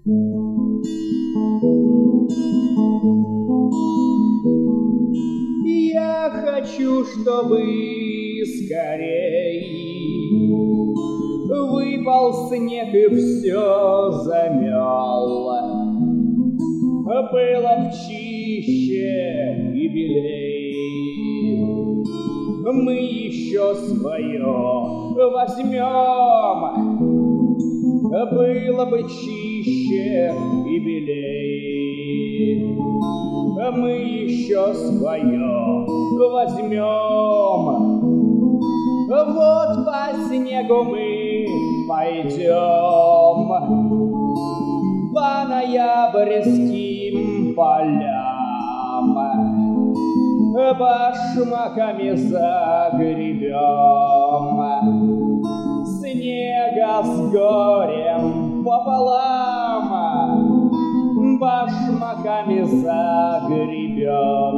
Я хочу, чтобы скорей выпал снег и все замел. Было б чище и белей. Мы еще свое возьмем. Было бы чище и белей. Мы еще свое возьмем. Вот по снегу мы пойдем по ноябрьским полям, башмаками загребем снега с горем пополам, башмаками загребем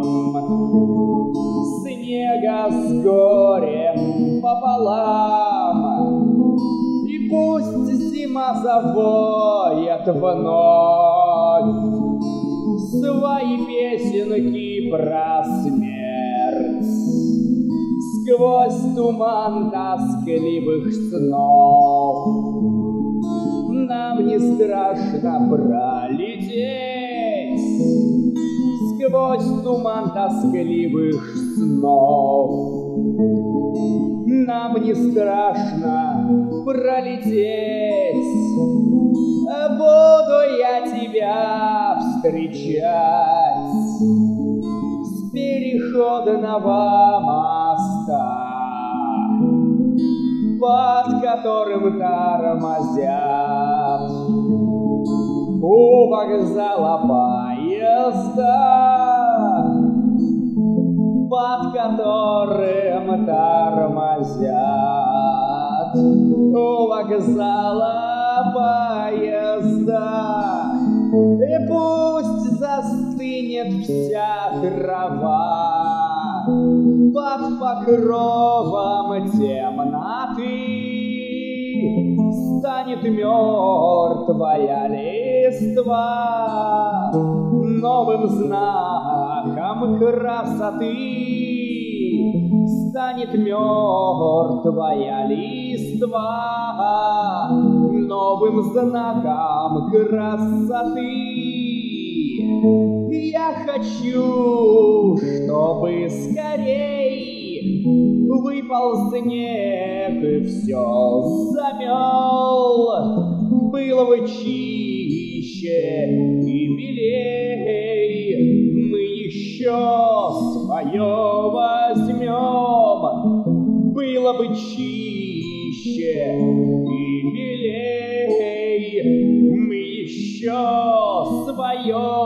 снега с горем пополам. И пусть зима завоет вновь свои песенки про смерть сквозь туман тоскливых снов. Нам не страшно пролететь сквозь туман тоскливых снов. Нам не страшно пролететь. Буду я тебя встречать с переходного моста, под которым тормозят у вокзала поезда, под которым тормозят у вокзала поезда. И пусть застынет вся трава под покровом темноты, станет мертвая листва новым знаком красоты. Станет мертвая листва новым знаком красоты. Я хочу, чтобы скорей выпал снег и все замел. Было бы чище и белей. Мы еще свое возьмем. Было бы чище и белей. Мы еще свое